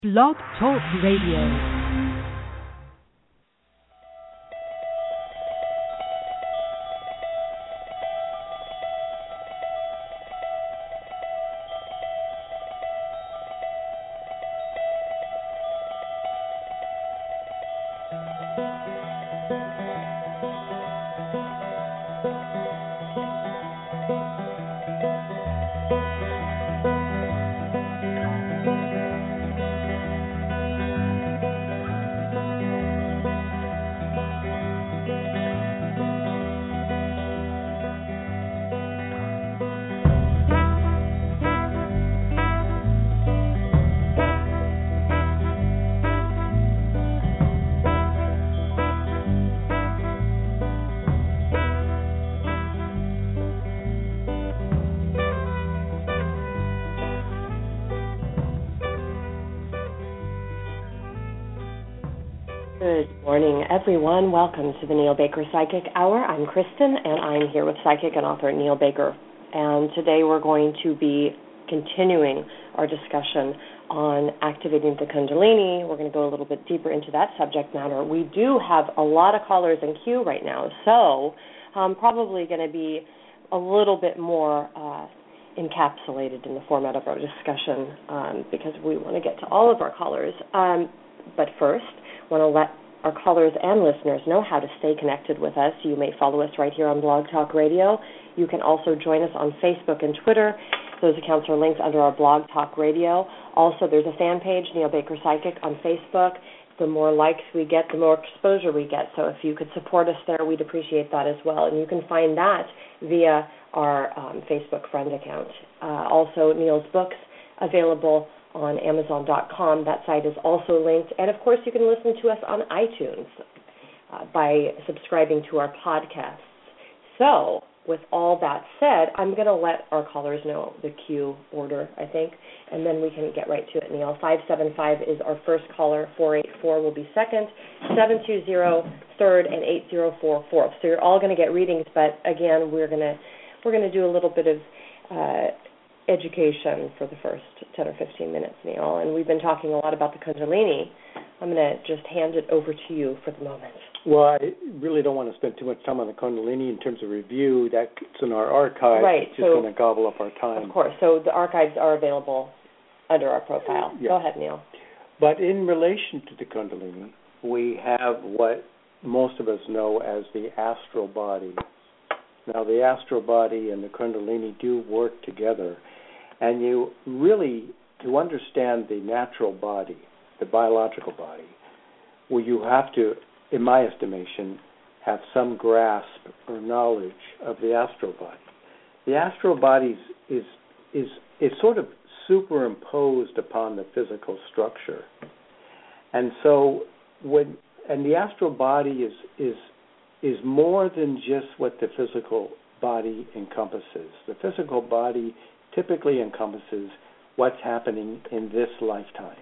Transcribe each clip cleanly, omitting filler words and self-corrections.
Blog Talk Radio. Good morning, everyone. Welcome to the Neil Baker Psychic Hour. I'm Kristen, and I'm here with psychic and author Neil Baker. And today we're going to be continuing our discussion on activating the Kundalini. We're going to go a little bit deeper into that subject matter. We do have a lot of callers in queue right now, so probably going to be a little bit more encapsulated in the format of our discussion because we want to get to all of our callers. But first, I want to let our callers and listeners know how to stay connected with us. You may follow us right here on Blog Talk Radio. You can also join us on Facebook and Twitter. Those accounts are linked under our Blog Talk Radio. Also, there's a fan page, Neil Baker Psychic, on Facebook. The more likes we get, the more exposure we get. So if you could support us there, we'd appreciate that as well. And you can find that via our Facebook friend account. Also, Neil's books available on Amazon.com. That site is also linked. And, of course, you can listen to us on iTunes by subscribing to our podcasts. So, with all that said, I'm going to let our callers know the queue order, I think, and then we can get right to it, Neil. 575 is our first caller, 484 will be second, 720 third, and 8044 fourth. So you're all going to get readings, but, again, we're going to do a little bit of education for the first 10 or 15 minutes, Neil, and we've been talking a lot about the Kundalini. I'm going to just hand it over to you for the moment. Well, I really don't want to spend too much time on the Kundalini in terms of review. That's in our archive. Right. It's just going to gobble up our time. Of course. So the archives are available under our profile. Yeah. Go ahead, Neil. But in relation to the Kundalini, we have what most of us know as the astral body. Now, the astral body and the Kundalini do work together. And you really, to understand the natural body, the biological body, well, you have to, in my estimation, have some grasp or knowledge of the astral body. The astral body is sort of superimposed upon the physical structure. And so the astral body is more than just what the physical body encompasses. The physical body typically encompasses what's happening in this lifetime.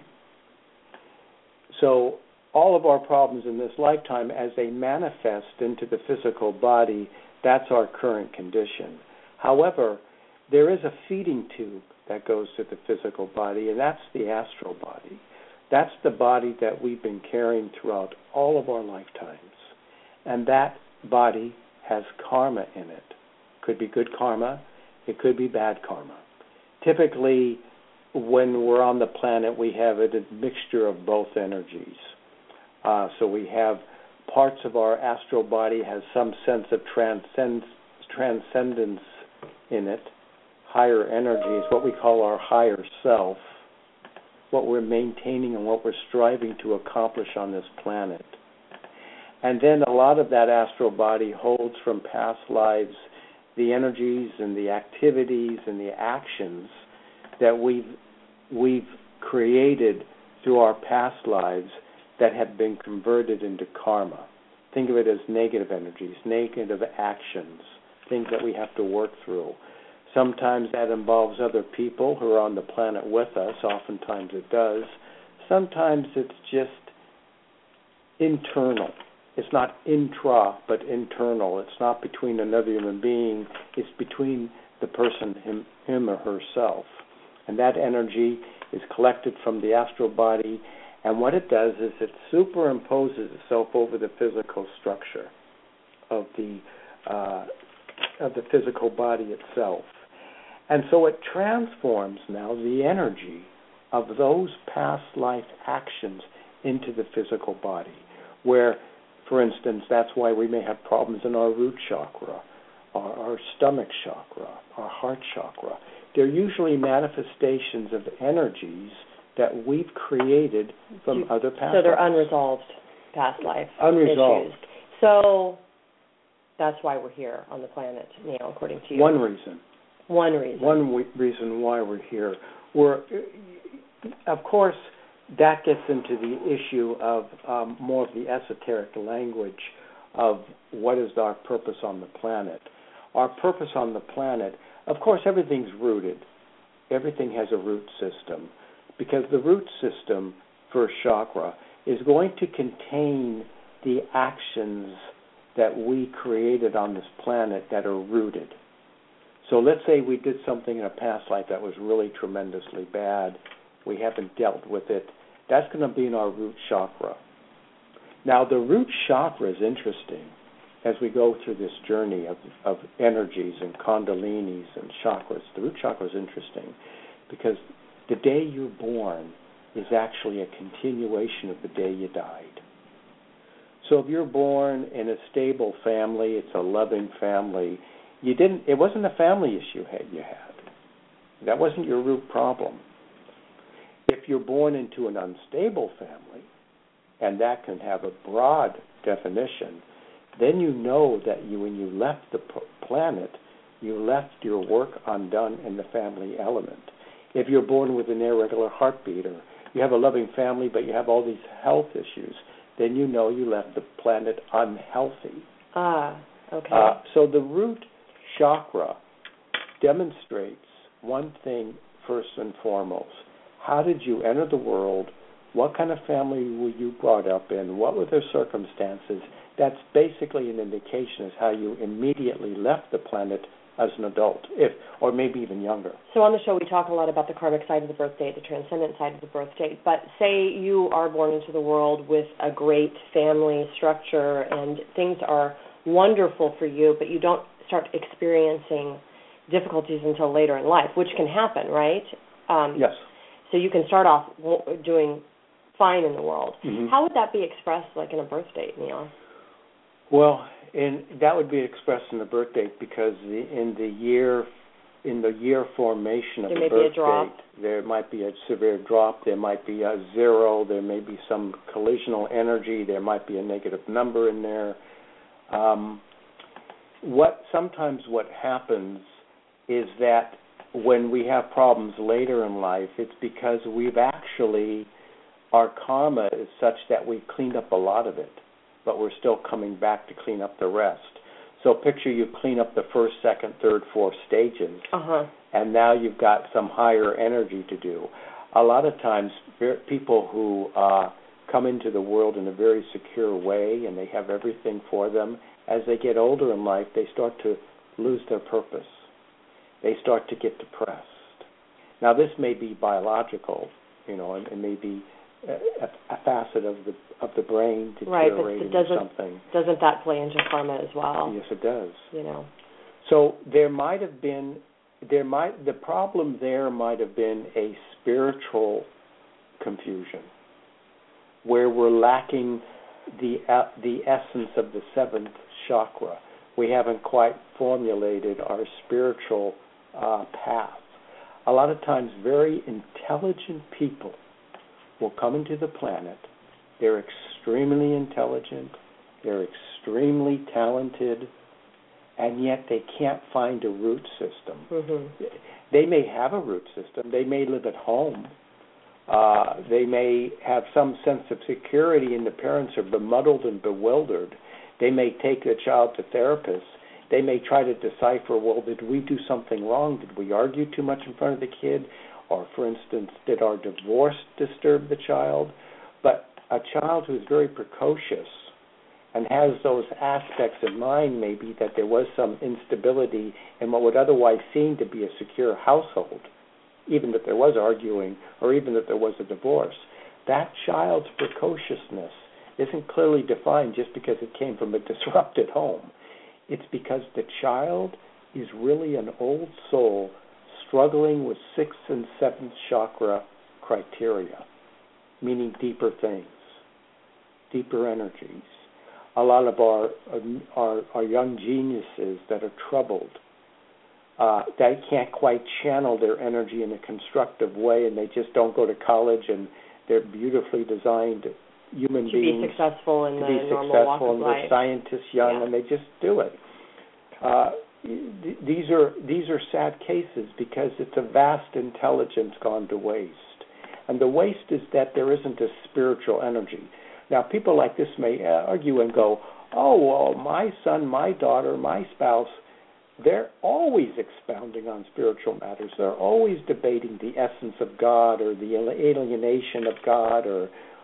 So all of our problems in this lifetime, as they manifest into the physical body, that's our current condition. However, there is a feeding tube that goes to the physical body, and that's the astral body. That's the body that we've been carrying throughout all of our lifetimes. And that body has karma in it. Could be good karma, it could be bad karma. Typically, when we're on the planet, we have a mixture of both energies. So we have parts of our astral body has some sense of transcendence in it, higher energies, what we call our higher self, what we're maintaining and what we're striving to accomplish on this planet. And then a lot of that astral body holds from past lives the energies and the activities and the actions that we've created through our past lives that have been converted into karma. Think of it as negative energies, negative actions, things that we have to work through. Sometimes that involves other people who are on the planet with us. Oftentimes it does. Sometimes it's just internal. It's not intra, but internal. It's not between another human being. It's between the person, him or herself. And that energy is collected from the astral body, and what it does is it superimposes itself over the physical structure of the physical body itself. And so it transforms now the energy of those past life actions into the physical body, where, for instance, that's why we may have problems in our root chakra, our stomach chakra, our heart chakra. They're usually manifestations of energies that we've created from other past lives. So they're unresolved past life issues. So that's why we're here on the planet, Neil, according to you. One reason. One reason. One reason why we're here. Of course, that gets into the issue of more of the esoteric language of what is our purpose on the planet. Our purpose on the planet, of course, everything's rooted. Everything has a root system, because the root system, first chakra, is going to contain the actions that we created on this planet that are rooted. So let's say we did something in a past life that was really tremendously bad. We haven't dealt with it. That's going to be in our root chakra. Now, the root chakra is interesting as we go through this journey of energies and kundalinis and chakras. The root chakra is interesting because the day you're born is actually a continuation of the day you died. So if you're born in a stable family, it's a loving family, it wasn't a family issue you had. That wasn't your root problem. If you're born into an unstable family, and that can have a broad definition, then you know that when you left the planet, you left your work undone in the family element. If you're born with an irregular heartbeat, or you have a loving family but you have all these health issues, then you know you left the planet unhealthy. Okay. So the root chakra demonstrates one thing first and foremost. How did you enter the world? What kind of family were you brought up in? What were their circumstances? That's basically an indication as how you immediately left the planet as an adult, or maybe even younger. So on the show we talk a lot about the karmic side of the birth date, the transcendent side of the birth date, but say you are born into the world with a great family structure and things are wonderful for you, but you don't start experiencing difficulties until later in life, which can happen, right? Yes. So you can start off doing fine in the world. Mm-hmm. How would that be expressed, like in a birth date, Neil? Well, that would be expressed in the birth date because in the year formation of the birth date, there might be a severe drop, there might be a zero, there may be some collisional energy, there might be a negative number in there. Sometimes what happens is that when we have problems later in life, it's because our karma is such that we've cleaned up a lot of it, but we're still coming back to clean up the rest. So picture you clean up the first, second, third, fourth stages, and now you've got some higher energy to do. A lot of times people who come into the world in a very secure way and they have everything for them, as they get older in life, they start to lose their purpose. They start to get depressed. Now, this may be biological, and may be a facet of the brain deteriorating or something. Doesn't that play into karma as well? Yes, it does. So there might have been the problem there might have been a spiritual confusion, where we're lacking the essence of the seventh chakra. We haven't quite formulated our spiritual path. A lot of times very intelligent people will come into the planet. They're extremely intelligent, they're extremely talented, and yet they can't find a root system. Mm-hmm. They may have a root system. They may live at home. They may have some sense of security, and the parents are bemuddled and bewildered. They may take the child to therapists. They may try to decipher, well, did we do something wrong? Did we argue too much in front of the kid? Or, for instance, did our divorce disturb the child? But a child who is very precocious and has those aspects in mind, maybe that there was some instability in what would otherwise seem to be a secure household, even that there was arguing or even that there was a divorce, that child's precociousness isn't clearly defined just because it came from a disrupted home. It's because the child is really an old soul struggling with 6th and 7th chakra criteria, meaning deeper things, deeper energies. A lot of our young geniuses that are troubled, they can't quite channel their energy in a constructive way, and they just don't go to college, and they're beautifully designed human beings to be successful in the normal walk of life. They're scientists young, and they just do it. These are sad cases because it's a vast intelligence gone to waste. And the waste is that there isn't a spiritual energy. Now, people like this may argue and go, oh, well, my son, my daughter, my spouse, they're always expounding on spiritual matters. They're always debating the essence of God or the alienation of God or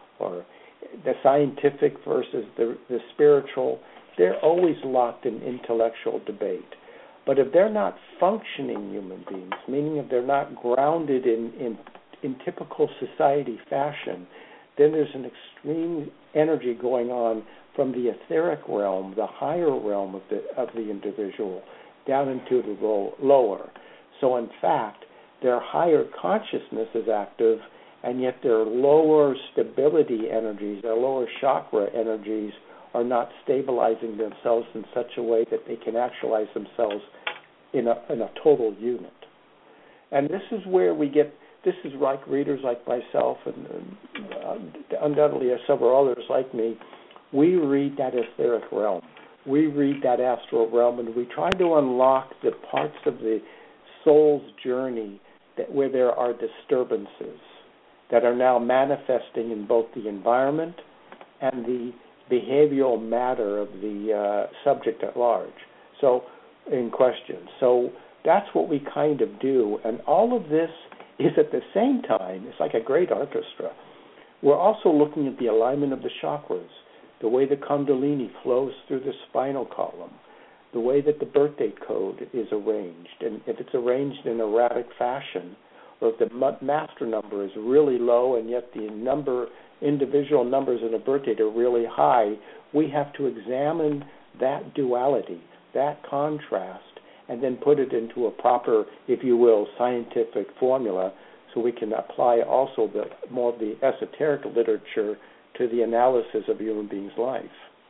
the scientific versus the spiritual. They're always locked in intellectual debate. But if they're not functioning human beings, meaning if they're not grounded in typical society fashion, then there's an extreme energy going on from the etheric realm, the higher realm of the individual, down into the lower. So in fact, their higher consciousness is active, and yet their lower stability energies, their lower chakra energies, are not stabilizing themselves in such a way that they can actualize themselves in a total unit. And this is where we get, this is like readers like myself and undoubtedly several others like me, we read that etheric realm. We read that astral realm, and we try to unlock the parts of the soul's journey where there are disturbances that are now manifesting in both the environment and the behavioral matter of the subject at large. So, in question. So that's what we kind of do, and all of this is at the same time, it's like a great orchestra. We're also looking at the alignment of the chakras, the way the Kundalini flows through the spinal column, the way that the birthday code is arranged, and if it's arranged in erratic fashion, or if the master number is really low and yet the individual numbers in a birthday are really high, we have to examine that duality, that contrast, and then put it into a proper, if you will, scientific formula so we can apply also more of the esoteric literature to the analysis of a human being's life.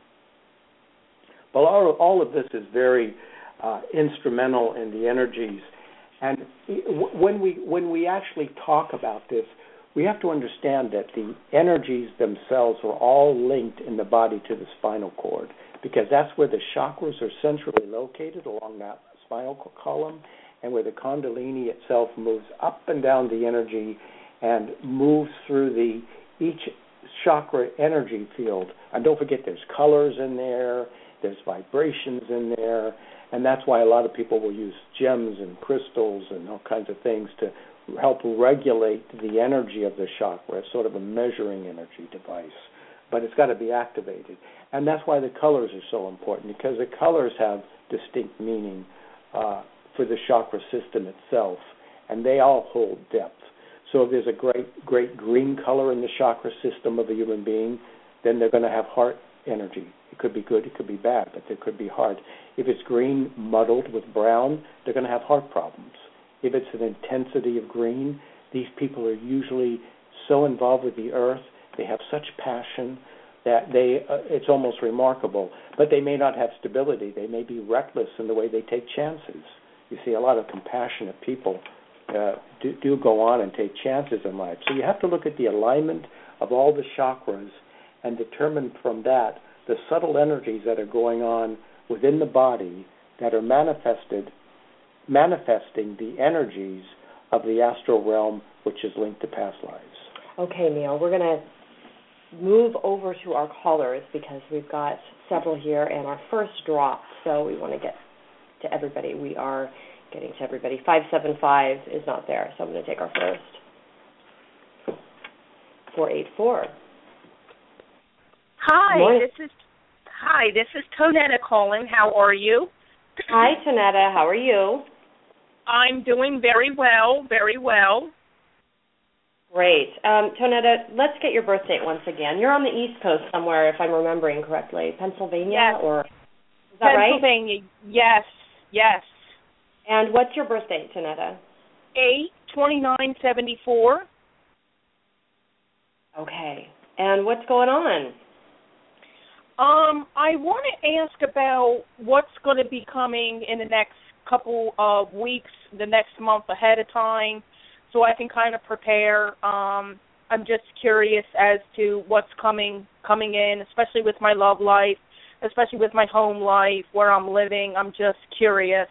But all of this is very instrumental in the energies. And when we actually talk about this, we have to understand that the energies themselves are all linked in the body to the spinal cord, because that's where the chakras are centrally located along that spinal column, and where the Kundalini itself moves up and down the energy and moves through each chakra energy field. And don't forget, there's colors in there, there's vibrations in there, and that's why a lot of people will use gems and crystals and all kinds of things to help regulate the energy of the chakra, sort of a measuring energy device. But it's got to be activated. And that's why the colors are so important, because the colors have distinct meaning for the chakra system itself, and they all hold depth. So if there's a great green color in the chakra system of a human being, then they're going to have heart energy. It could be good, it could be bad, but there could be heart. If it's green muddled with brown, they're going to have heart problems. If it's an intensity of green, these people are usually so involved with the earth, they have such passion that it's almost remarkable. But they may not have stability. They may be reckless in the way they take chances. You see, a lot of compassionate people do go on and take chances in life. So you have to look at the alignment of all the chakras and determine from that the subtle energies that are going on within the body that are manifesting the energies of the astral realm, which is linked to past lives. Okay, Neil, we're going to move over to our callers because we've got several here and our first drop, so we want to get to everybody. We are getting to everybody. 575 is not there, so I'm going to take our first. 484. Hi, this is Tonetta calling. How are you? Hi, Tonetta. How are you? I'm doing very well, very well. Great. Tonetta, let's get your birth date once again. You're on the East Coast somewhere, if I'm remembering correctly. Pennsylvania, Yes. or is that right? Pennsylvania, yes. And what's your birth date, Tonetta? 8/29/74. Okay. And what's going on? I want to ask about what's going to be coming in the next couple of weeks, the next month ahead of time, so I can kind of prepare. I'm just curious as to what's coming in, especially with my love life, especially with my home life, where I'm living. I'm just curious.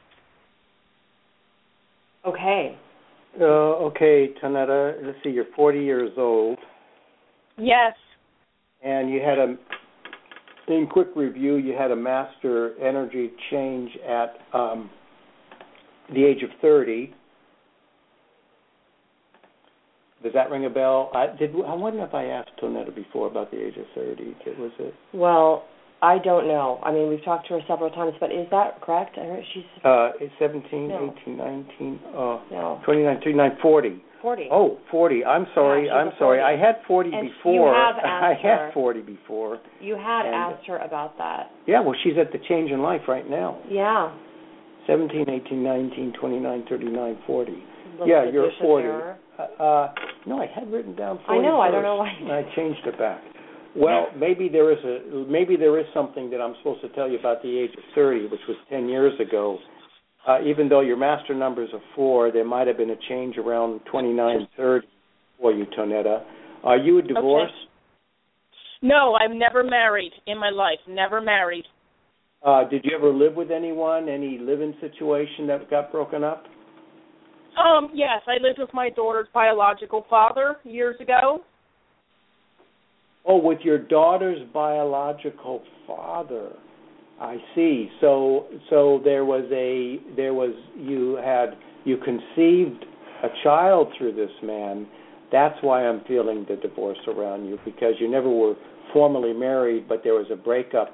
Okay, Tonetta, let's see, you're 40 years old. Yes. And you had in quick review, you had a master energy change at the age of 30. Does that ring a bell? I wonder if I asked Tonetta before about the age of 30. Was it? Well, I don't know. I mean, we've talked to her several times, but is that correct? She's 17, no. 18, 19, no. 29, 39, 40. 40. Oh, 40. I'm sorry. Yeah, she's 40. I had 40 and before. You have asked I had 40 before. You had asked her about that. Yeah, well, she's at the change in life right now. Yeah. 17, 18, 19, 29, 39, 40. Little Yeah, you're 40. No, I had written down 40. I know. First. I don't know why. I changed it back. Well, maybe there is something that I'm supposed to tell you about the age of 30, which was 10 years ago. Even though your master numbers are 4, there might have been a change around 29, 30 for you, Tonetta. Are you divorced? Okay. No, I've never married in my life. Never married. Did you ever live with anyone? Any live-in situation that got broken up? Yes, I lived with my daughter's biological father years ago. Oh, with your daughter's biological father. I see. So you conceived a child through this man. That's why I'm feeling the divorce around you, because you never were formally married, but there was a breakup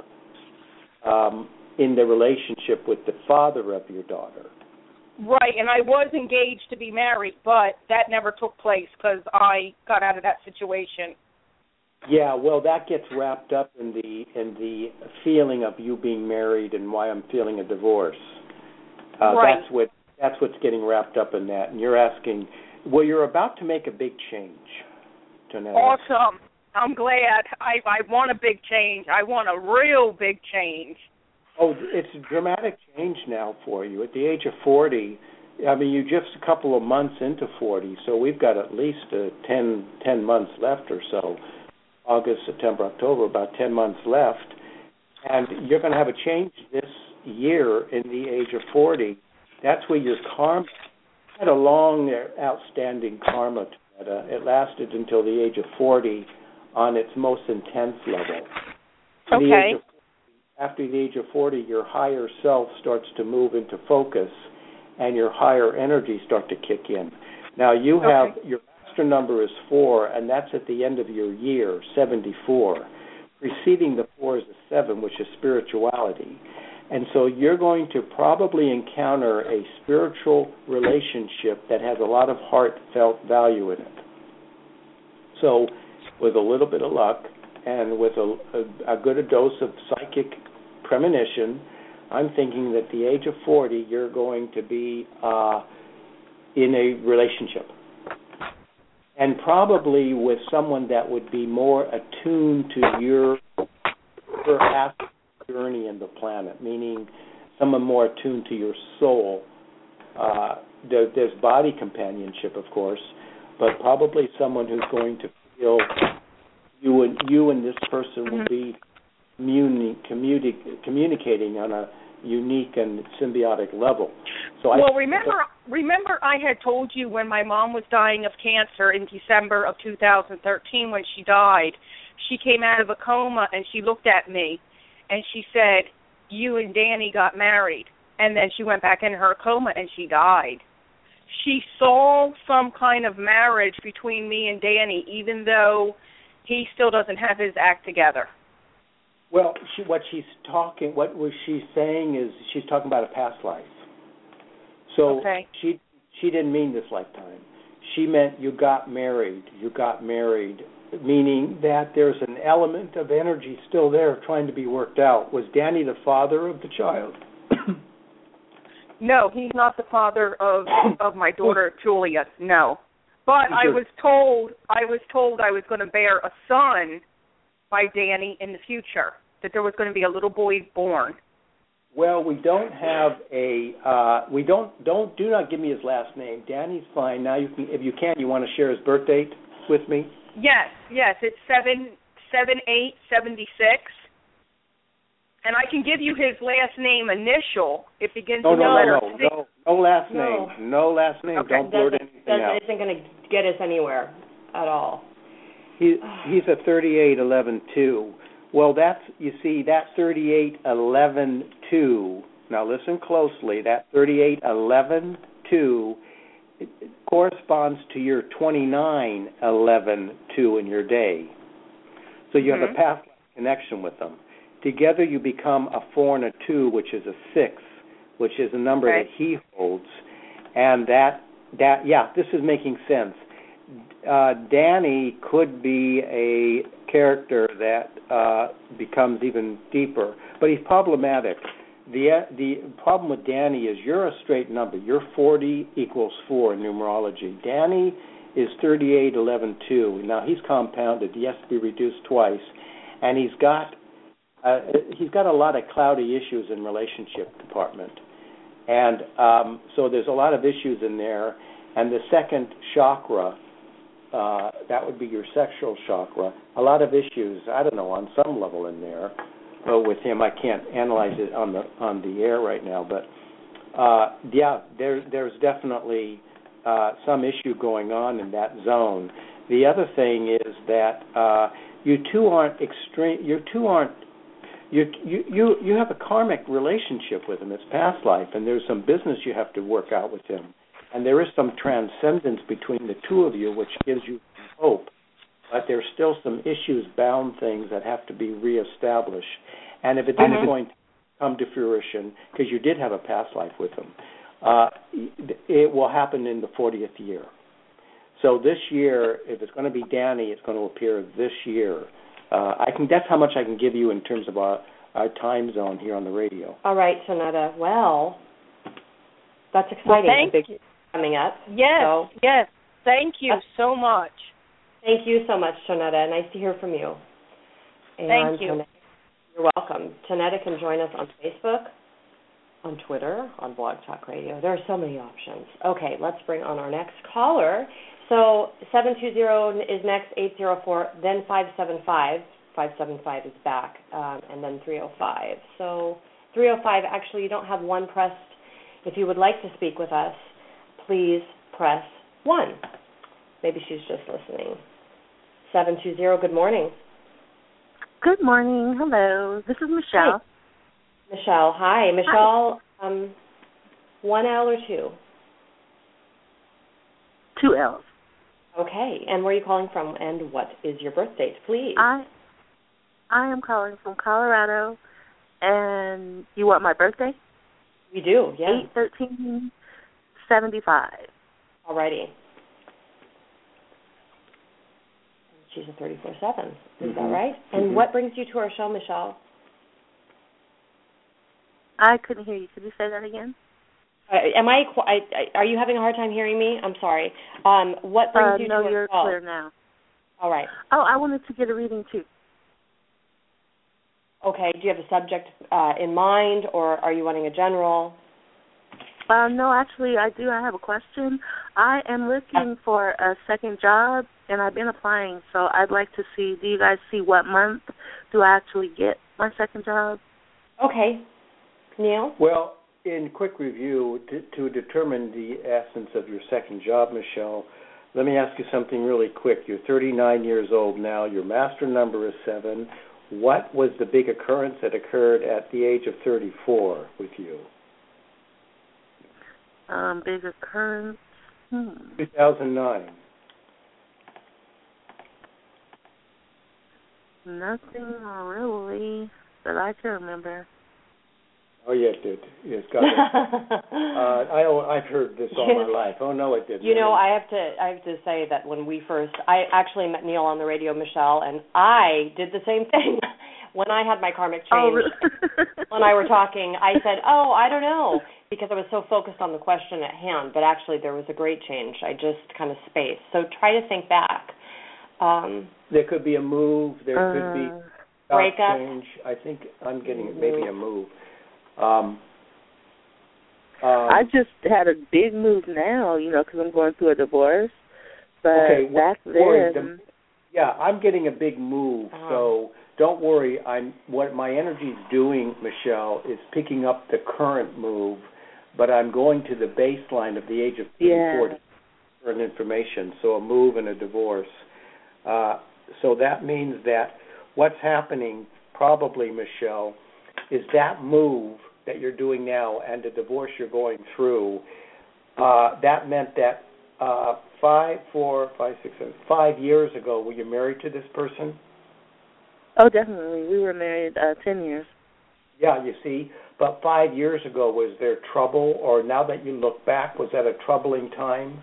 in the relationship with the father of your daughter. Right, and I was engaged to be married, but that never took place because I got out of that situation. Yeah, well, that gets wrapped up in the feeling of you being married and why I'm feeling a divorce. Right. That's what's getting wrapped up in that. And you're asking, well, you're about to make a big change, Tonetta. Awesome. I'm glad. I want a big change. I want a real big change. Oh, it's a dramatic change now for you. At the age of 40, I mean, you're just a couple of months into 40, so we've got at least 10 months left or so. August, September, October, about 10 months left. And you're going to have a change this year in the age of 40. That's where your karma had a long, outstanding karma. It lasted until the age of 40 on its most intense level. Okay. After the age of 40, your higher self starts to move into focus, and your higher energy start to kick in. Now, you have your master number is 4, and that's at the end of your year, 74. Preceding the 4 is a 7, which is spirituality. And so you're going to probably encounter a spiritual relationship that has a lot of heartfelt value in it. So with a little bit of luck and with a good dose of psychic premonition, I'm thinking that at the age of 40, you're going to be in a relationship. And probably with someone that would be more attuned to your journey in the planet, meaning someone more attuned to your soul. There's body companionship, of course, but probably someone who's going to feel you and this person will be communicating on a unique and symbiotic level. So remember I had told you when my mom was dying of cancer in December of 2013 when she died, she came out of a coma and she looked at me and she said, "You and Danny got married." And then she went back in her coma and she died. She saw some kind of marriage between me and Danny, even though he still doesn't have his act together. Well, what she's saying is she's talking about a past life. So Okay. she didn't mean this lifetime. She meant you got married. You got married, meaning that there's an element of energy still there trying to be worked out. Was Danny the father of the child? No, he's not the father of my daughter Julia. No. But I was told I was going to bear a son by Danny in the future. That there was going to be a little boy born. Well, we don't have a do not give me his last name. Danny's fine. Now you can, if you can, you want to share his birth date with me? Yes, it's 7/8/76. And I can give you his last name initial. It begins with the letter C. No last name. No last name. Okay. Don't blurt anything out. That isn't going to get us anywhere at all. He's a 3811-2. Well, that 3811-2. Now listen closely. That 3811-2 corresponds to your 2911-2 in your day. So you have a past connection with them. Together you become a 4 and a 2, which is a 6, which is a number that he holds. And this is making sense. Danny could be a character that becomes even deeper, but he's problematic. The problem with Danny is you're a straight number. You're 40 equals 4 in numerology. Danny is 3811-2. Now he's compounded. He has to be reduced twice, and he's got a lot of cloudy issues in relationship department, and so there's a lot of issues in there. And the second chakra, that would be your sexual chakra, a lot of issues. I don't know, on some level in there. With him, I can't analyze it on the air right now, but there's definitely some issue going on in that zone. The other thing is that you two aren't extreme. You have a karmic relationship with him. It's past life, and there's some business you have to work out with him, and there is some transcendence between the two of you, which gives you hope. But there's still some issues-bound things that have to be reestablished. And if it isn't going to come to fruition, because you did have a past life with him, it will happen in the 40th year. So this year, if it's going to be Danny, it's going to appear this year. That's how much I can give you in terms of our time zone here on the radio. All right, Sonetta. Well, that's exciting. Well, thank you. Coming up. Yes, yes. Thank you so much. Thank you so much, Tonetta. Nice to hear from you. And thank you. Tonetta, you're welcome. Tonetta can join us on Facebook, on Twitter, on Blog Talk Radio. There are so many options. Okay, let's bring on our next caller. So 720 is next, 804, then 575. 575 is back, and then 305. So 305, actually, you don't have one pressed. If you would like to speak with us, please press 1. Maybe she's just listening. 720, good morning. Good morning. Hello. This is Michelle. Hi. Michelle, hi. Michelle, hi. 1 L or 2? 2 L's. Okay. And where are you calling from, and what is your birth date, please? I am calling from Colorado, and you want my birthday? We do, yeah. 8/13/75. All righty. She's a 34/7. Is that right? And what brings you to our show, Michelle? I couldn't hear you. Could you say that again? Are you having a hard time hearing me? I'm sorry. What brings you to our show? No, you're clear now. All right. Oh, I wanted to get a reading too. Okay. Do you have a subject in mind, or are you wanting a general? No, actually, I do. I have a question. I am looking for a second job, and I've been applying, so I'd like to see, do you guys see what month do I actually get my second job? Okay. Neil? Well, in quick review, to determine the essence of your second job, Michelle, let me ask you something really quick. You're 39 years old now. Your master number is 7. What was the big occurrence that occurred at the age of 34 with you? Big occurrence. 2009. Nothing really that I can remember. Oh, yeah, it did. It's got it. I've heard this all my life. Oh, no, it didn't. You know, I have to say that when I actually met Neil on the radio, Michelle, and I did the same thing. When I had my karmic change, really? when I were talking, I said, I don't know, because I was so focused on the question at hand, but actually there was a great change. I just kind of spaced. So try to think back. There could be a move. There could be a breakup. change. I think I'm getting maybe a move. I just had a big move now, because I'm going through a divorce. But back then... I'm getting a big move, so don't worry. What my energy's doing, Michelle, is picking up the current move, but I'm going to the baseline of the age of 40 for information, so a move and a divorce. So that means that what's happening probably, Michelle, is that move that you're doing now and the divorce you're going through, that meant that 5 years ago, were you married to this person? Oh, definitely. We were married 10 years. Yeah, you see. But 5 years ago, was there trouble? Or now that you look back, was that a troubling time?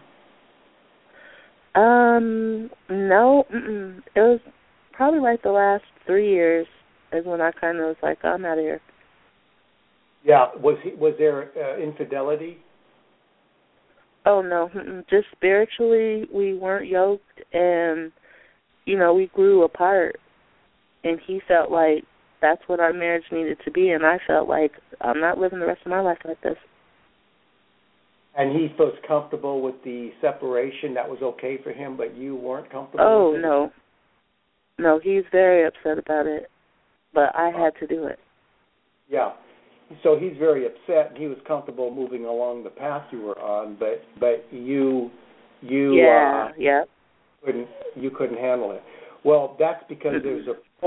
No. It was probably like the last 3 years is when I kind of was like, I'm out of here. Yeah. Was there infidelity? Oh, no. Just spiritually, we weren't yoked, and, we grew apart. And he felt like that's what our marriage needed to be, and I felt like I'm not living the rest of my life like this. And he was comfortable with the separation. That was okay for him, but you weren't comfortable with it? Oh, no. No, he's very upset about it, but I had to do it. Yeah. So he's very upset, and he was comfortable moving along the path you were on, but you couldn't handle it. Well, that's because there's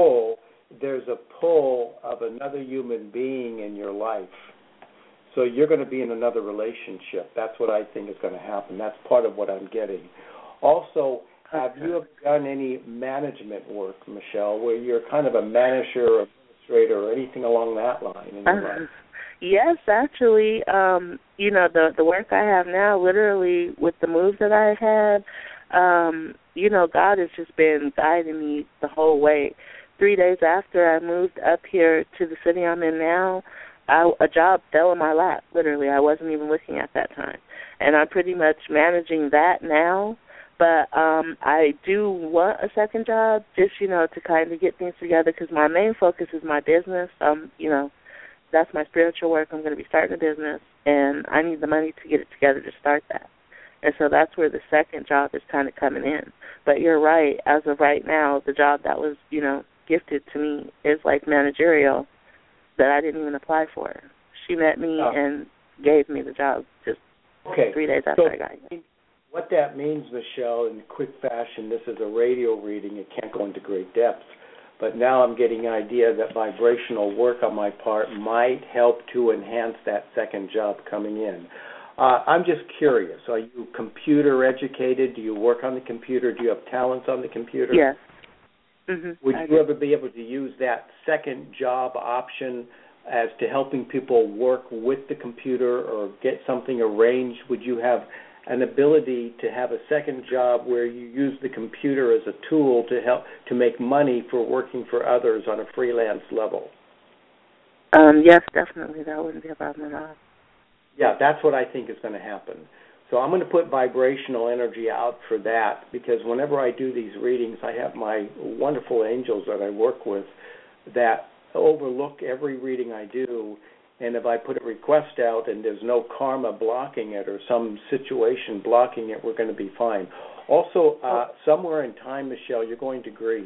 a pull of another human being in your life. So you're going to be in another relationship. That's what I think is going to happen. That's part of what I'm getting. Also, have you ever done any management work, Michelle, where you're kind of a manager or administrator or anything along that line in your life? Yes, actually, the work I have now, literally with the moves that I've had, God has just been guiding me the whole way. 3 days after I moved up here to the city I'm in now, a job fell in my lap, literally. I wasn't even looking at that time. And I'm pretty much managing that now. But I do want a second job just, to kind of get things together because my main focus is my business. That's my spiritual work. I'm going to be starting a business, and I need the money to get it together to start that. And so that's where the second job is kind of coming in. But you're right. As of right now, the job that was, gifted to me is like managerial that I didn't even apply for. She met me and gave me the job just 3 days after I got here. What that means, Michelle, in quick fashion, this is a radio reading. It can't go into great depth. But now I'm getting an idea that vibrational work on my part might help to enhance that second job coming in. I'm just curious. Are you computer educated? Do you work on the computer? Do you have talents on the computer? Yes. Would you ever be able to use that second job option as to helping people work with the computer or get something arranged? Would you have an ability to have a second job where you use the computer as a tool to help to make money for working for others on a freelance level? Yes, definitely. That wouldn't be a problem at all. Yeah, that's what I think is going to happen. So I'm going to put vibrational energy out for that because whenever I do these readings, I have my wonderful angels that I work with that overlook every reading I do. And if I put a request out and there's no karma blocking it or some situation blocking it, we're going to be fine. Also, somewhere in time, Michelle, you're going to Greece.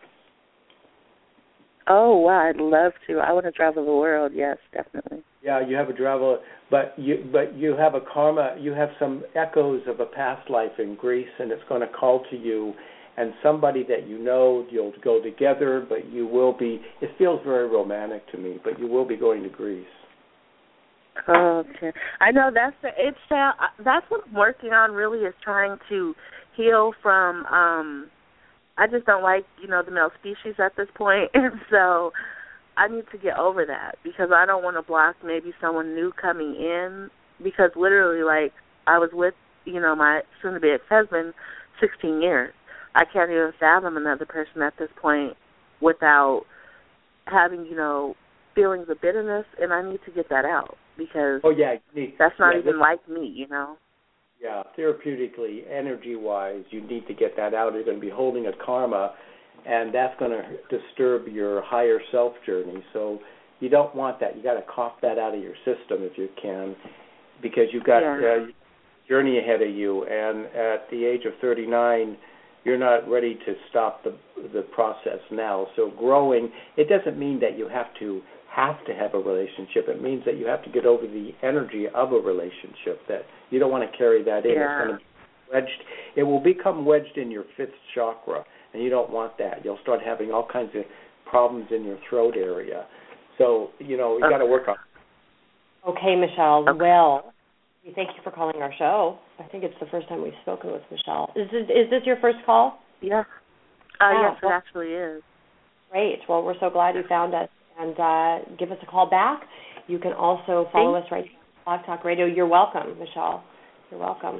Oh, wow, I'd love to. I want to travel the world, yes, definitely. Yeah, you have a travel, but you have a karma, you have some echoes of a past life in Greece, and it's going to call to you, and somebody that you'll go together, but you will be, it feels very romantic to me, but you will be going to Greece. Okay. I know that's what I'm working on really is trying to heal from, I just don't like, the male species at this point, and so I need to get over that because I don't want to block maybe someone new coming in because literally, like, I was with, my soon-to-be ex-husband 16 years. I can't even fathom another person at this point without having, feelings of bitterness, and I need to get that out because that's not even like me, Yeah, therapeutically, energy-wise, you need to get that out. You're going to be holding a karma, and that's going to disturb your higher self journey. So you don't want that. You got to cough that out of your system if you can, because you've got a journey ahead of you. And at the age of 39, you're not ready to stop the process now. So growing, it doesn't mean that you have to have a relationship. It means that you have to get over the energy of a relationship, that you don't want to carry that in. Yeah. It's going to be wedged. It will become wedged in your fifth chakra, and you don't want that. You'll start having all kinds of problems in your throat area. So, you got to work on it. Okay, Michelle. Okay. Well, thank you for calling our show. I think it's the first time we've spoken with Michelle. Is this your first call? Yeah. Yes, it actually is. Great. Well, we're so glad you found us. And give us a call back. You can also follow us right here on Blog Talk Radio. You're welcome, Michelle. You're welcome.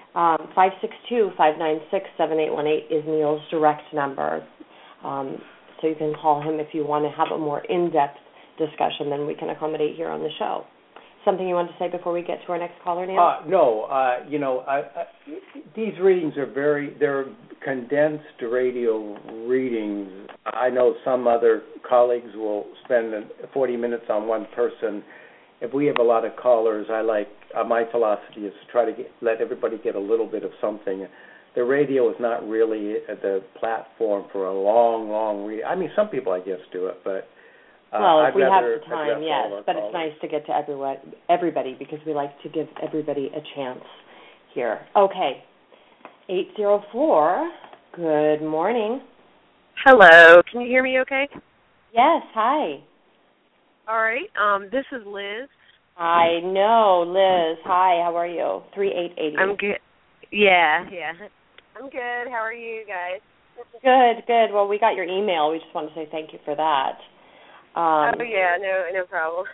562-596-7818 is Neil's direct number. So you can call him if you want to have a more in-depth discussion than we can accommodate here on the show. Something you want to say before we get to our next caller, Neil? No. These readings are they're condensed radio readings. I know some other colleagues will spend 40 minutes on one person. If we have a lot of callers, my philosophy is to try to let everybody get a little bit of something. The radio is not really the platform for a long reading. I mean, some people, I guess, do it, but... if we have the time, yes, but it's nice to get to everybody because we like to give everybody a chance here. Okay, 804, good morning. Hello, can you hear me okay? Yes, hi. All right, this is Liz. I know, Liz. Hi, how are you? 3880. I'm good. Yeah. I'm good. How are you guys? Good. Well, we got your email. We just want to say thank you for that. No problem.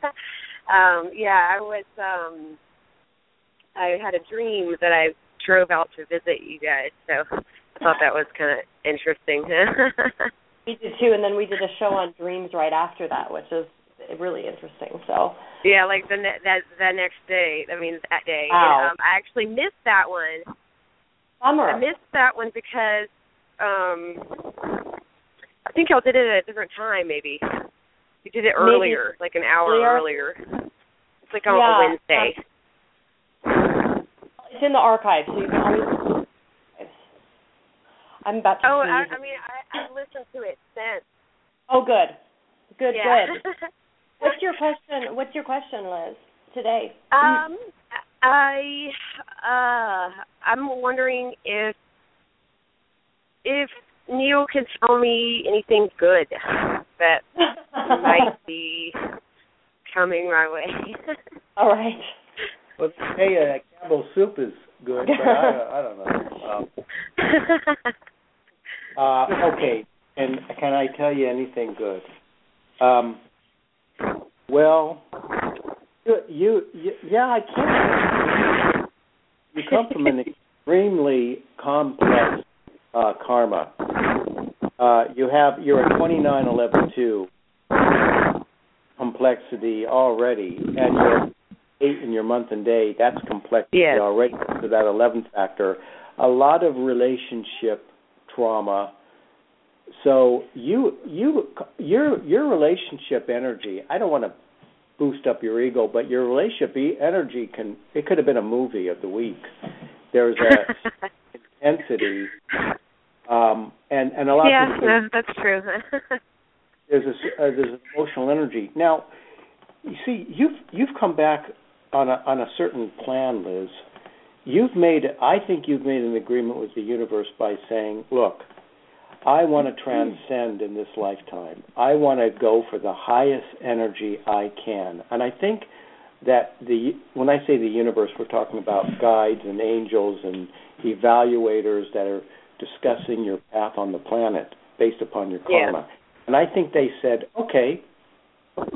I had a dream that I drove out to visit you guys, so I thought that was kind of interesting. We did too, and then we did a show on dreams right after that, which is really interesting. So yeah, like the next day. I mean that day. Wow. I actually missed that one. Bummer. I missed that one because I think y'all did it at a different time, maybe. You did it earlier, like an hour earlier. It's like on a Wednesday. It's in the archive, so you can always... I'm about to I've listened to it since. Oh, good. Good. What's your question, Liz, today? I'm wondering if Neil can tell me anything good that might be coming my way. All right. Well, hey, Campbell soup is good, but I don't know. Okay, and can I tell you anything good? Well, I can. You come from an extremely complex karma. You're a 2911-2 complexity already, and you're 8 in your month and day. That's complexity already. So that 11th factor, a lot of relationship trauma. So your relationship energy. I don't want to boost up your ego, but your relationship energy could have been a movie of the week. There's a intensity. And a lot of people, that's true. there's an emotional energy. Now, you see, you've come back on a certain plan, Liz. I think you've made an agreement with the universe by saying, look, I want to transcend in this lifetime. I want to go for the highest energy I can. And I think that when I say the universe, we're talking about guides and angels and evaluators that are discussing your path on the planet based upon your karma. Yeah. And I think they said, okay,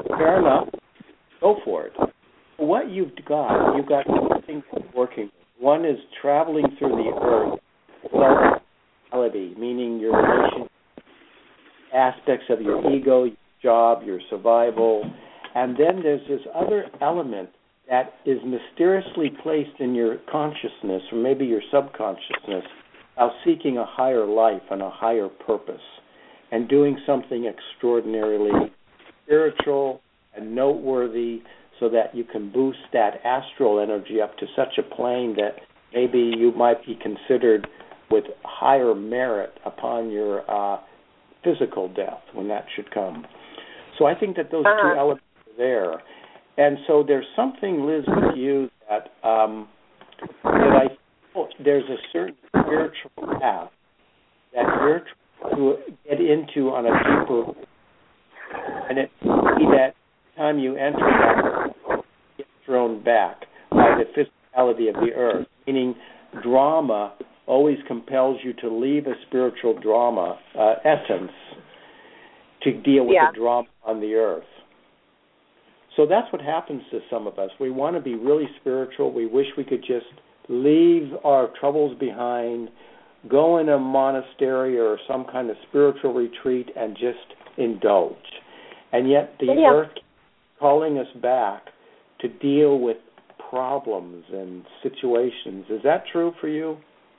fair enough. Go for it. What you've got two things working. One is traveling through the earth, self-reality, meaning your relation, aspects of your ego, your job, your survival. And then there's this other element that is mysteriously placed in your consciousness, or maybe your subconsciousness, of seeking a higher life and a higher purpose, and doing something extraordinarily spiritual and noteworthy, so that you can boost that astral energy up to such a plane that maybe you might be considered with higher merit upon your physical death, when that should come. So I think that those two elements are there. And so there's something, Liz, with you that I feel there's a certain spiritual path that you're trying to get into on a deeper, and it that time you enter that, get thrown back by the physicality of the earth, meaning drama always compels you to leave a spiritual drama essence to deal with the drama on the earth. So that's what happens to some of us. We want to be really spiritual. We wish we could just leave our troubles behind, go in a monastery or some kind of spiritual retreat and just indulge. And yet the earth keeps calling us back to deal with problems and situations. Is that true for you?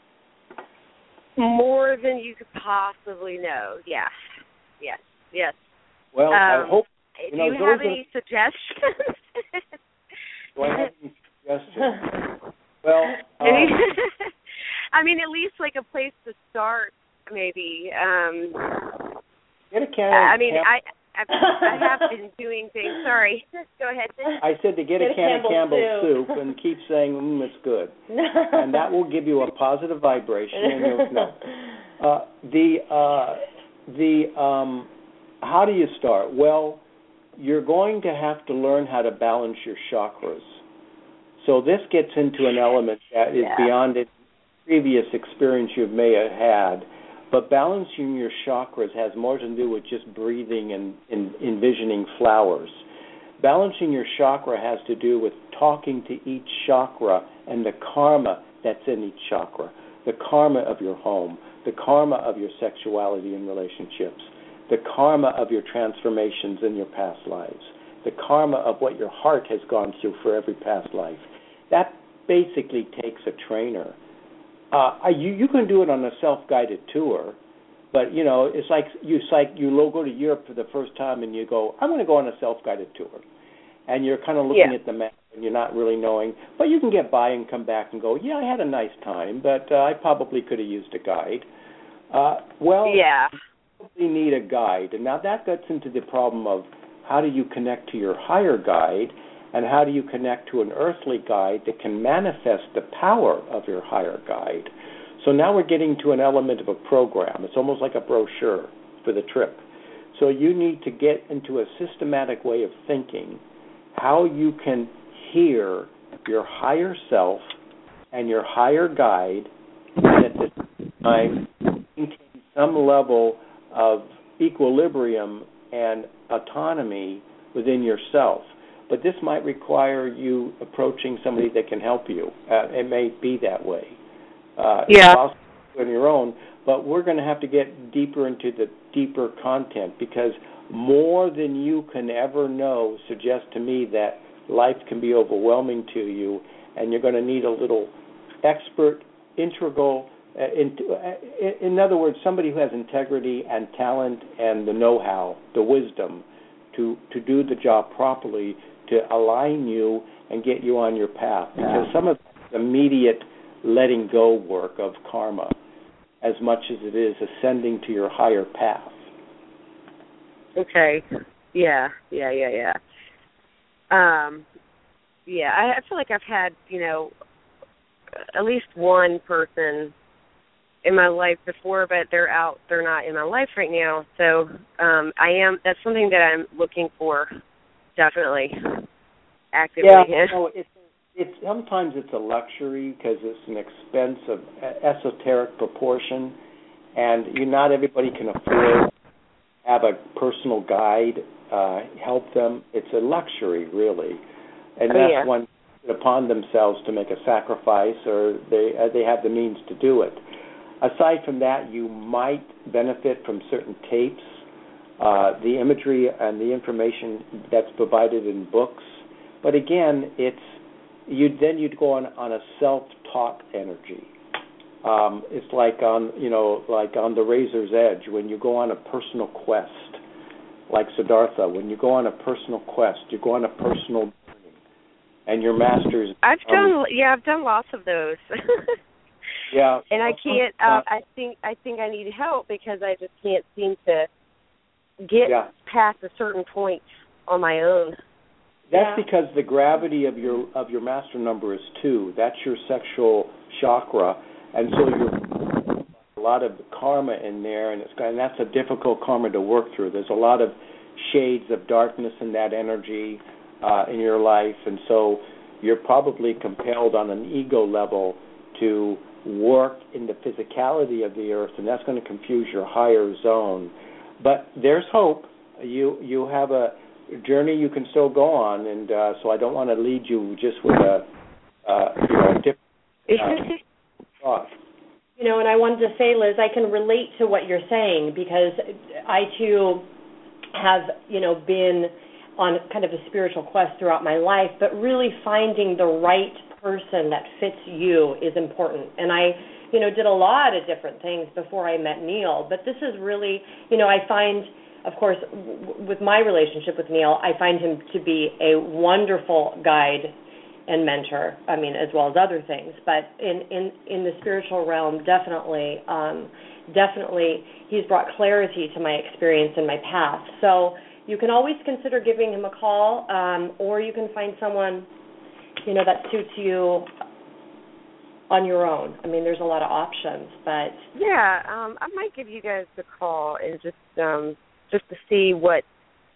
More than you could possibly know. Yeah. Yes. Well, I hope. Do you have any suggestions? Do I have any suggestions? Well, I mean, at least like a place to start, maybe. Get a can. I have been doing things. Sorry. Go ahead. I said to get a can of Campbell's soup and keep saying, it's good. And that will give you a positive vibration. How do you start? Well, you're going to have to learn how to balance your chakras. So this gets into an element that is beyond a previous experience you may have had. But balancing your chakras has more to do with just breathing and envisioning flowers. Balancing your chakra has to do with talking to each chakra and the karma that's in each chakra, the karma of your home, the karma of your sexuality and relationships, the karma of your transformations in your past lives, the karma of what your heart has gone through for every past life. That basically takes a trainer. You can do it on a self-guided tour, but it's like you go to Europe for the first time and you go, I'm going to go on a self-guided tour, and you're kind of looking at the map and you're not really knowing, but you can get by and come back and go, I had a nice time, but I probably could have used a guide. You probably need a guide, and now that gets into the problem of how do you connect to your higher guide, and how do you connect to an earthly guide that can manifest the power of your higher guide? So now we're getting to an element of a program. It's almost like a brochure for the trip. So you need to get into a systematic way of thinking how you can hear your higher self and your higher guide, and at the same time maintain some level of equilibrium and autonomy within yourself. But this might require you approaching somebody that can help you. It may be that way. It's possible on your own, but we're going to have to get deeper into the deeper content, because more than you can ever know suggests to me that life can be overwhelming to you, and you're going to need a little expert, integral, in other words, somebody who has integrity and talent and the know-how, the wisdom to do the job properly, to align you and get you on your path. Because some of the immediate letting go work of karma, as much as it is ascending to your higher path. Okay. Yeah. I feel like I've had, at least one person in my life before, but they're not in my life right now. So that's something that I'm looking for, definitely, actively. It's sometimes it's a luxury because it's an expense of esoteric proportion, and not everybody can afford have a personal guide help them, it's a luxury, really. And that's one upon themselves to make a sacrifice, or they have the means to do it. Aside from that, you might benefit from certain tapes, the imagery and the information that's provided in books. But again, you'd go on a self-taught energy. It's like on the razor's edge, when you go on a personal quest, like Siddhartha. When you go on a personal quest, you go on a personal journey, and your masters. I've done lots of those. Yeah. And I can't. I think I need help because I just can't seem to get past a certain point on my own. That's because the gravity of your master number is 2. That's your sexual chakra, and so you're a lot of karma in there, and that's a difficult karma to work through. There's a lot of shades of darkness in that energy in your life, and so you're probably compelled on an ego level to work in the physicality of the earth, and that's going to confuse your higher zone. But there's hope. You have a journey you can still go on, and so I don't want to lead you just with a different thought. And I wanted to say, Liz, I can relate to what you're saying because I too have, been on kind of a spiritual quest throughout my life, but really finding the right person that fits you is important. And I, did a lot of different things before I met Neil, but this is really, I find, of course, with my relationship with Neil, I find him to be a wonderful guide and mentor, as well as other things. But in the spiritual realm, definitely, he's brought clarity to my experience and my path. So you can always consider giving him a call, or you can find someone, that suits you on your own. There's a lot of options, but... Yeah, I might give you guys a call and just to see what's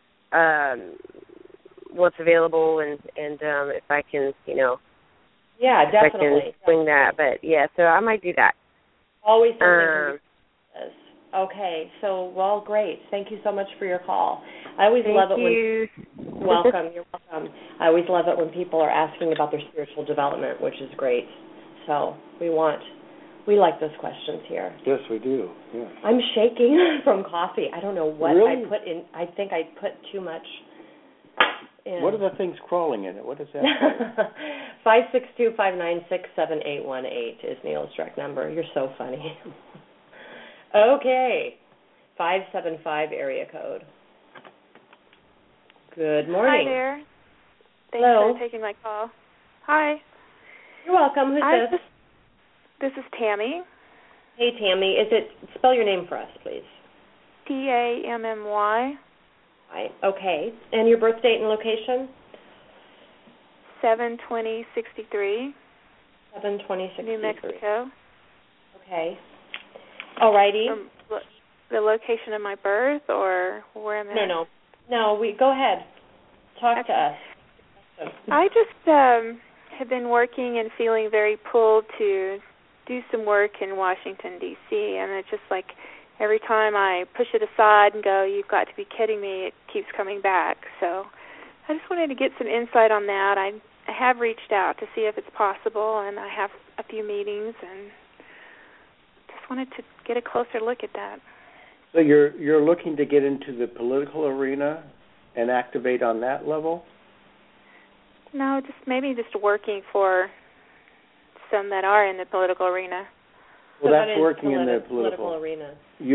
available and if I can, Yeah, definitely. If I can swing that. But, so I might do that. Always something to do. Okay, so, well, great. Thank you so much for your call. I always love it when... Welcome, you're welcome. I always love it when people are asking about their spiritual development, which is great. So we like those questions here. Yes, we do. Yeah. I'm shaking from coffee. I don't know what really? I put in. I think I put too much in. What are the things crawling in it? What is that? 562-596-7818 is Neil's direct number. You're so funny. Okay. 575 area code. Good morning. Hi there. Thanks Hello. for taking my call. Hi. You're welcome. Who's this? This is Tammy. Hey, Tammy. Spell your name for us, please. Tammy. Okay. And your birth date and location? 7/20/63. 7/20/63. New Mexico. Okay. All righty. The location of my birth, or where am I? No. Go ahead. Talk to us. I just have been working and feeling very pulled to do some work in Washington, D.C., and it's just like every time I push it aside and go, you've got to be kidding me, it keeps coming back. So I just wanted to get some insight on that. I have reached out to see if it's possible, and I have a few meetings, and just wanted to get a closer look at that. So you're looking to get into the political arena and activate on that level? No, just working for some that are in the political arena. Well, that's working in the political arena.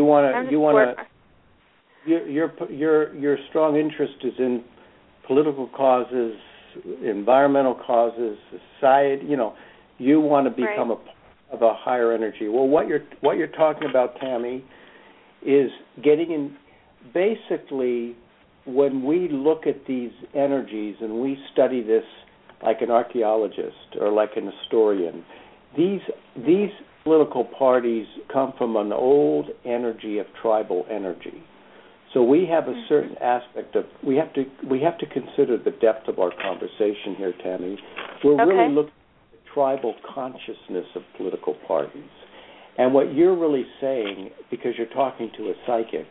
Your strong interest is in political causes, environmental causes, society. You want to become a part of a higher energy. Well, what you're talking about, Tammy, is getting in. Basically, when we look at these energies and we study this like an archaeologist or like an historian, these political parties come from an old energy of tribal energy. So we have a certain aspect of we have to consider the depth of our conversation here, Tammy. We're really looking at the tribal consciousness of political parties. And what you're really saying, because you're talking to a psychic,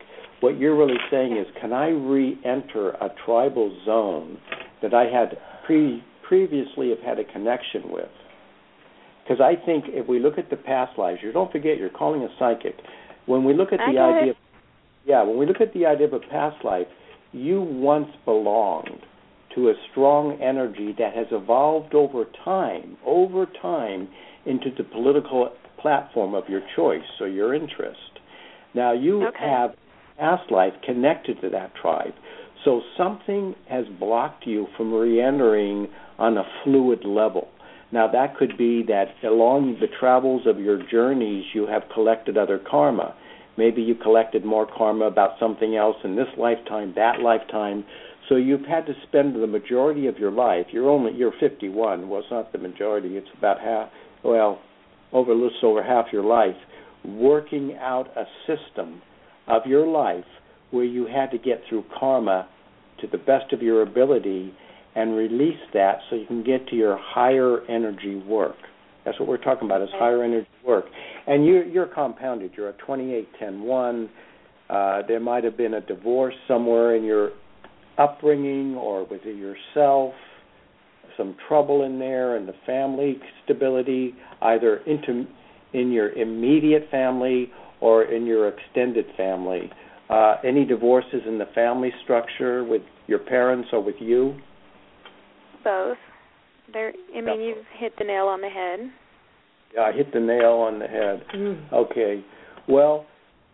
what you're really saying is, can I re-enter a tribal zone that I had previously have had a connection with? Because I think if we look at the past lives, you don't forget you're calling a psychic. When we look at the idea, when we look at the idea of a past life, you once belonged to a strong energy that has evolved over time into the political platform of your choice or your interest. Now you have past life connected to that tribe. So something has blocked you from re-entering on a fluid level. Now that could be that along the travels of your journeys you have collected other karma. Maybe you collected more karma about something else in this lifetime, that lifetime. So you've had to spend the majority of your life. You're 51. Well, it's not the majority. It's about half. Well, a little over half your life, working out a system of your life where you had to get through karma to the best of your ability and release that so you can get to your higher energy work. That's what we're talking about, is higher energy work. And you're compounded. You're a 28-10-1. There might have been a divorce somewhere in your upbringing or with yourself, some trouble in there, and the family stability, either in your immediate family or in your extended family. Any divorces in the family structure with your parents or with you? Both. You've hit the nail on the head. Yeah, I hit the nail on the head. Okay. Well,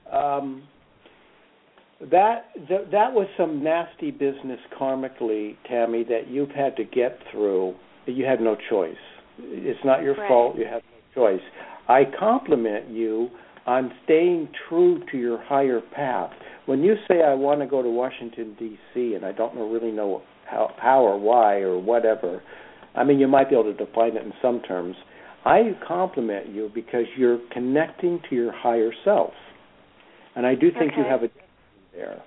that was some nasty business karmically, Tammy, that you've had to get through. You had no choice. It's not your fault. You have no choice. I compliment you on staying true to your higher path. When you say, I want to go to Washington, D.C., and I don't really know how or why or whatever, I mean, you might be able to define it in some terms. I compliment you because you're connecting to your higher self. And I do think you have a destiny there.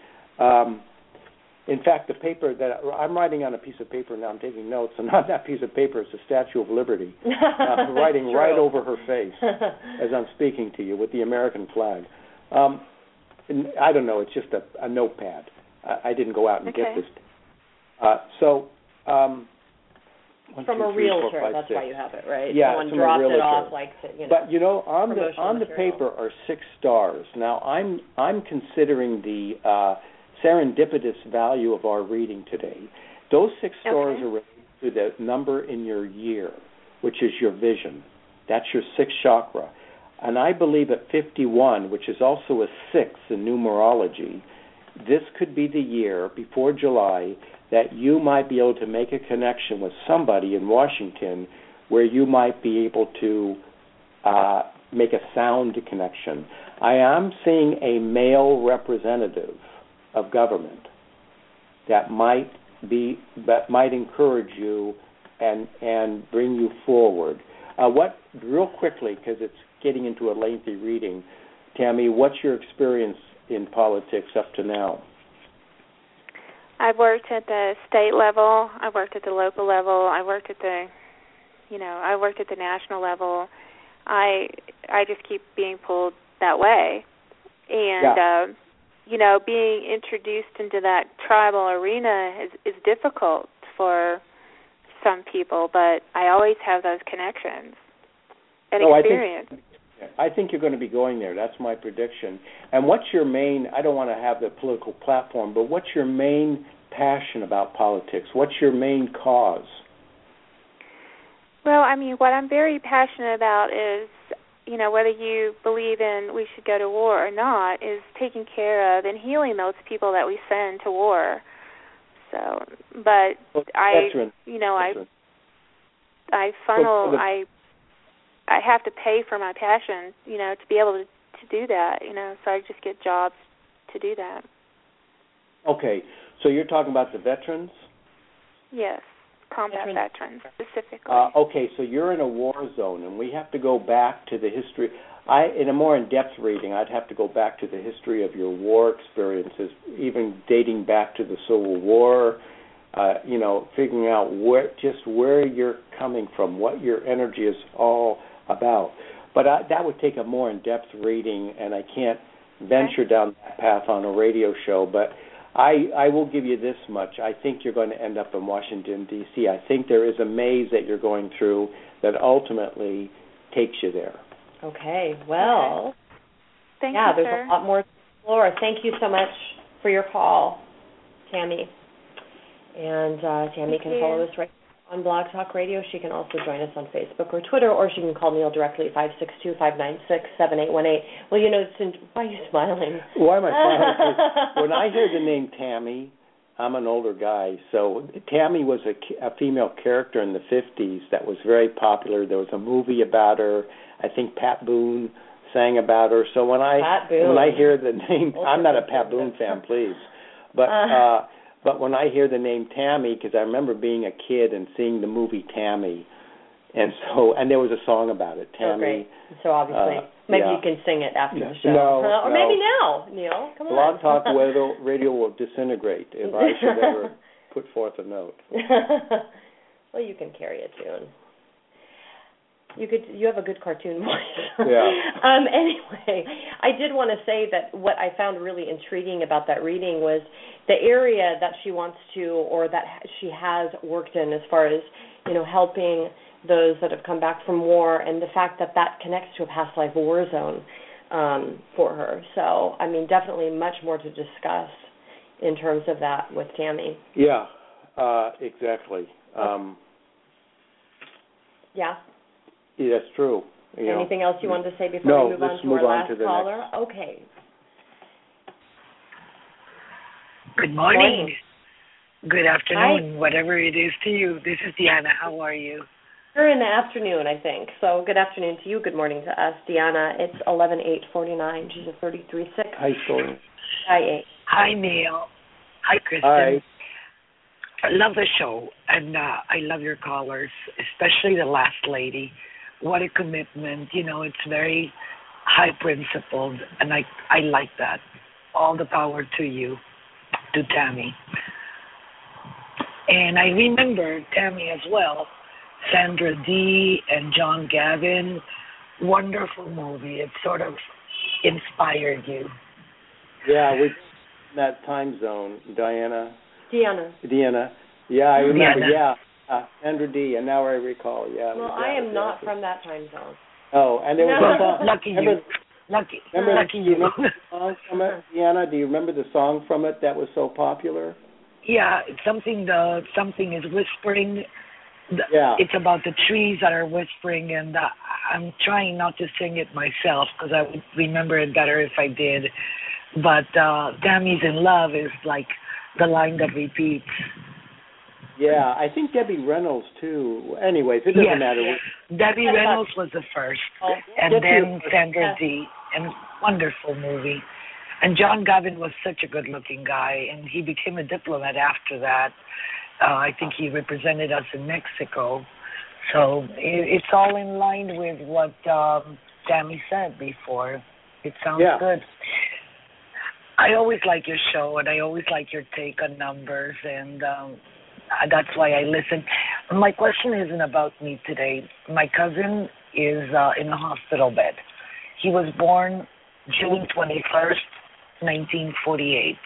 In fact, the paper that I'm writing on a piece of paper now, I'm taking notes, and on that piece of paper is the Statue of Liberty. I'm writing right over her face as I'm speaking to you with the American flag. I don't know, it's just a notepad. I didn't go out and get this. From a realtor, that's why you have it, right? Yeah, someone dropped it off, But on the paper are 6 stars. Now I'm considering the serendipitous value of our reading today. Those 6 stars are related to the number in your year, which is your vision. That's your 6th chakra. And I believe at 51, which is also a 6 in numerology, this could be the year before July that you might be able to make a connection with somebody in Washington where you might be able to make a sound connection. I am seeing a male representative of government that might encourage you and bring you forward. Real quickly, because it's getting into a lengthy reading, Tammy, what's your experience in politics up to now? I've worked at the state level. I worked at the local level. I worked at the national level. I just keep being pulled that way, and being introduced into that tribal arena is difficult for some people. But I always have those connections and experience. I think you're going to be going there. That's my prediction. And what's your main, I don't want to have the political platform, but what's your main passion about politics? What's your main cause? Well, I mean, what I'm very passionate about is, whether you believe in we should go to war or not, is taking care of and healing those people that we send to war. So, but I have to pay for my passion, to be able to do that, so I just get jobs to do that. Okay, so you're talking about the veterans? Yes, combat veterans specifically. Okay, so you're in a war zone, and we have to go back to the history. In a more in-depth reading, I'd have to go back to the history of your war experiences, even dating back to the Civil War, figuring out where you're coming from, what your energy is all about. But that would take a more in-depth reading, and I can't venture down that path on a radio show, but I will give you this much. I think you're going to end up in Washington, D.C. I think there is a maze that you're going through that ultimately takes you there. Okay, well, Thank you, there's sir. a lot more to explore. Thank you so much for your call, Tammy. And Tammy can follow us right on Blog Talk Radio. She can also join us on Facebook or Twitter, or she can call Neil directly, 562-596-7818. Well, why are you smiling? Why am I smiling? Because when I hear the name Tammy, I'm an older guy, so Tammy was a female character in the 50s that was very popular. There was a movie about her. I think Pat Boone sang about her. So when I hear the name, I'm not a Pat Boone fan, please, but when I hear the name Tammy, because I remember being a kid and seeing the movie Tammy, and there was a song about it, Tammy. Oh, great. So obviously, maybe you can sing it after the show. No, maybe now, Neil. Come on. Blog Talk Radio will disintegrate if I should ever put forth a note. Well, you can carry a tune. You have a good cartoon voice. Yeah. Anyway, I did want to say that what I found really intriguing about that reading was the area that she wants to, or that she has worked in, as far as helping those that have come back from war, and the fact that connects to a past life war zone for her. So, I mean, definitely much more to discuss in terms of that with Tammy. Yeah, exactly. Yeah. Yeah, that's true. Anything else you wanted to say before we move on to our last caller? Next. Okay. Good morning. Good afternoon, Hi. whatever it is to you. This is Deanna. How are you? We're in the afternoon, I think. So good afternoon to you. Good morning to us, Deanna. It's 11/8/49. She's a 33/6. Hi, Stormy. Hi, Hi, Neil. Hi, Kristen. Hi. I love the show, and I love your callers, especially the last lady. What a commitment. It's very high principled, and I like that. All the power to you, to Tammy. And I remember Tammy as well, Sandra Dee and John Gavin. Wonderful movie. It sort of inspired you. Yeah, we're in that time zone, Deanna. Yeah, I remember. Deanna. Yeah, Sandra Dee, and now I recall. Yeah. Well, I am not from that time zone. Oh, and there was a song. Lucky you. Lucky you. you. Remember the song from it, Deanna? Do you remember the song from it that was so popular? Yeah, something is whispering. Yeah. It's about the trees that are whispering, and I'm trying not to sing it myself because I would remember it better if I did. But Tammy's in love is like the line that repeats. Yeah, I think Debbie Reynolds too. Anyways, it doesn't matter. Debbie Reynolds was the first, and then Sandra Dee, and wonderful movie. And John Gavin was such a good-looking guy, and he became a diplomat after that. I think he represented us in Mexico. So it's all in line with what Tammy said before. It sounds good. I always like your show, and I always like your take on numbers, and that's why I listen. My question isn't about me today. My cousin is in a hospital bed. He was born June 21st, 1948.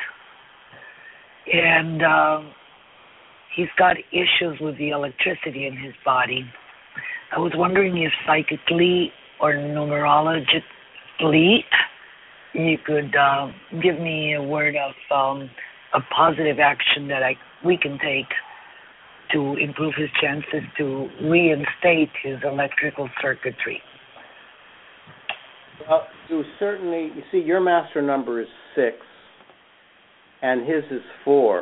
And he's got issues with the electricity in his body. I was wondering if psychically or numerologically you could give me a word of a positive action that we can take to improve his chances to reinstate his electrical circuitry. Well, you see, your master number is 6, and his is 4.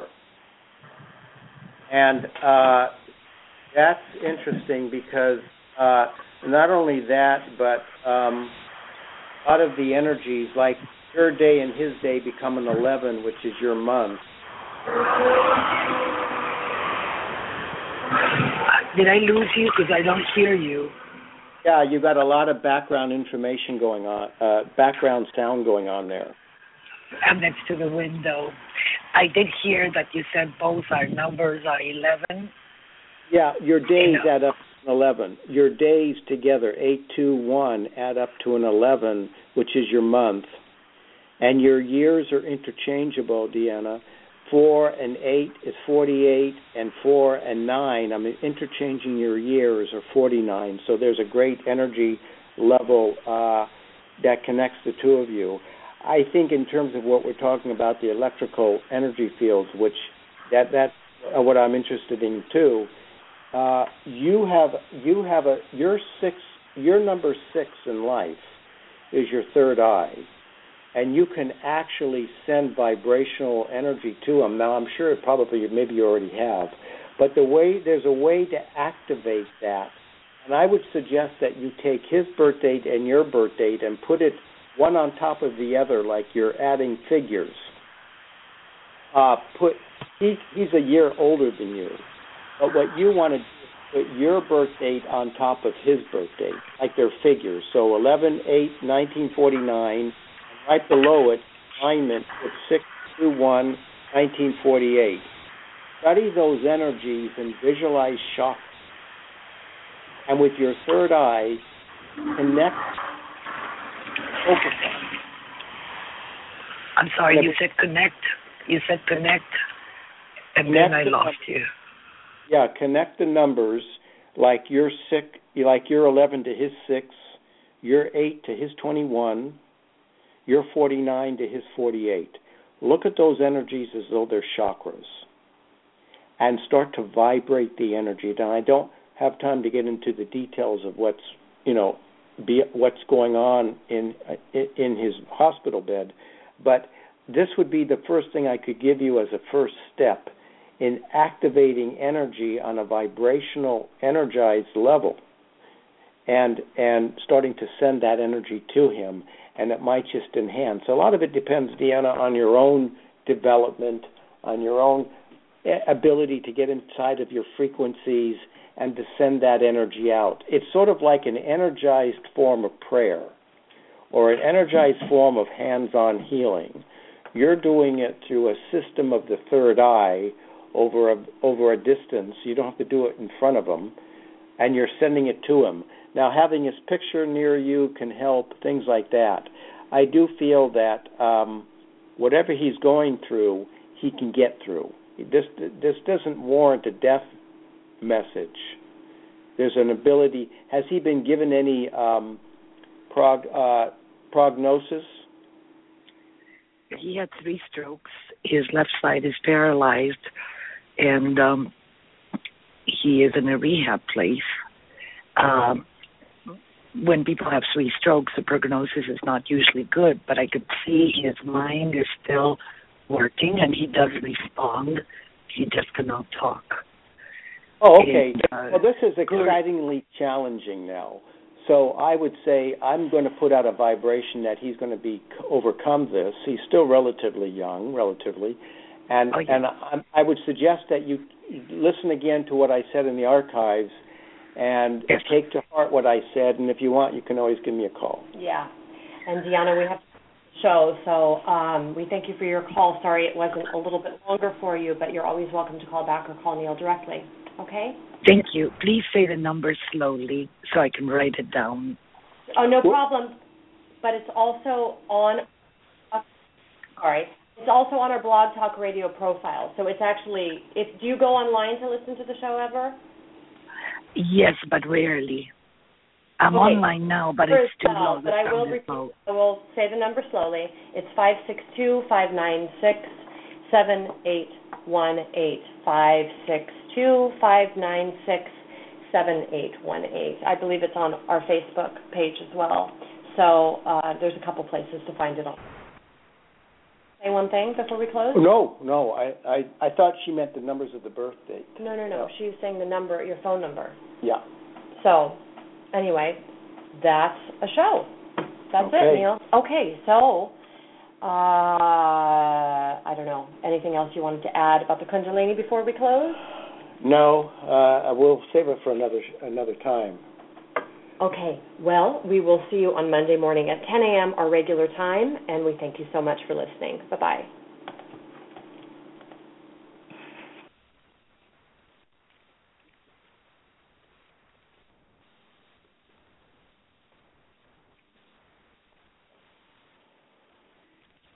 And that's interesting because not only that, but a lot of the energies, like your day and his day, become an 11, which is your month. Did I lose you? Because I don't hear you. Yeah, you got a lot of background information going on, background sound going on there. I'm next to the window. I did hear that you said both our numbers are 11. Yeah, your days add up to an 11. Your days together, 8, 2, 1, add up to an 11, which is your month. And your years are interchangeable, Deanna. 4 and 8 is 48, and 4 and 9, I mean, interchanging your years are 49. So there's a great energy level that connects the two of you. I think in terms of what we're talking about, the electrical energy fields, which that's what I'm interested in too. Your number 6 in life is your third eye. And you can actually send vibrational energy to him. Now, I'm sure maybe you already have, but there's a way to activate that. And I would suggest that you take his birth date and your birth date and put it one on top of the other, like you're adding figures. He's a year older than you, but what you want to do is put your birth date on top of his birth date, like they're figures. So 11/8/1949. Right below it, alignment with 6/1/1948. Study those energies and visualize shock. And with your third eye, connect, focus on. I'm sorry, you said connect. You said connect, and then I lost you. Yeah, connect the numbers like you're 11 to his 6, you're 8 to his 21. You're 49 to his 48. Look at those energies as though they're chakras and start to vibrate the energy. Now, I don't have time to get into the details of what's going on in his hospital bed, but this would be the first thing I could give you as a first step in activating energy on a vibrational, energized level and starting to send that energy to him. And it might just enhance. A lot of it depends, Deanna, on your own development, on your own ability to get inside of your frequencies and to send that energy out. It's sort of like an energized form of prayer or an energized form of hands-on healing. You're doing it through a system of the third eye over a distance. You don't have to do it in front of him, and you're sending it to him. Now, having his picture near you can help, things like that. I do feel that whatever he's going through, he can get through. This doesn't warrant a death message. There's an ability. Has he been given any prognosis? He had 3 strokes. His left side is paralyzed, and he is in a rehab place. When people have 3 strokes, the prognosis is not usually good, but I could see his mind is still working, and he does respond. He just cannot talk. Oh, okay. Well, this is excitingly challenging now. So I would say I'm going to put out a vibration that he's going to overcome this. He's still relatively young, and I would suggest that you listen again to what I said in the archives and take to heart what I said, and if you want, you can always give me a call. Yeah. And, Deanna, we have to show, so we thank you for your call. Sorry it wasn't a little bit longer for you, but you're always welcome to call back or call Neil directly, okay? Thank you. Please say the numbers slowly so I can write it down. Oh, no problem. But it's also on our Blog Talk Radio profile. So it's actually, do you go online to listen to the show ever? Yes, but rarely. I'm online now, but it's too low. But I will repeat. I will say the number slowly. It's 562-596-7818. 562-596-7818. I believe it's on our Facebook page as well. So there's a couple places to find it on. Say one thing before we close? No. I thought she meant the numbers of the birth date. No. She was saying the number, your phone number. Yeah. So, anyway, that's a show. That's it, Neil. Okay, so, I don't know. Anything else you wanted to add about the Kundalini before we close? No, I will save it for another time. Okay, well, we will see you on Monday morning at 10 a.m., our regular time, and we thank you so much for listening. Bye-bye.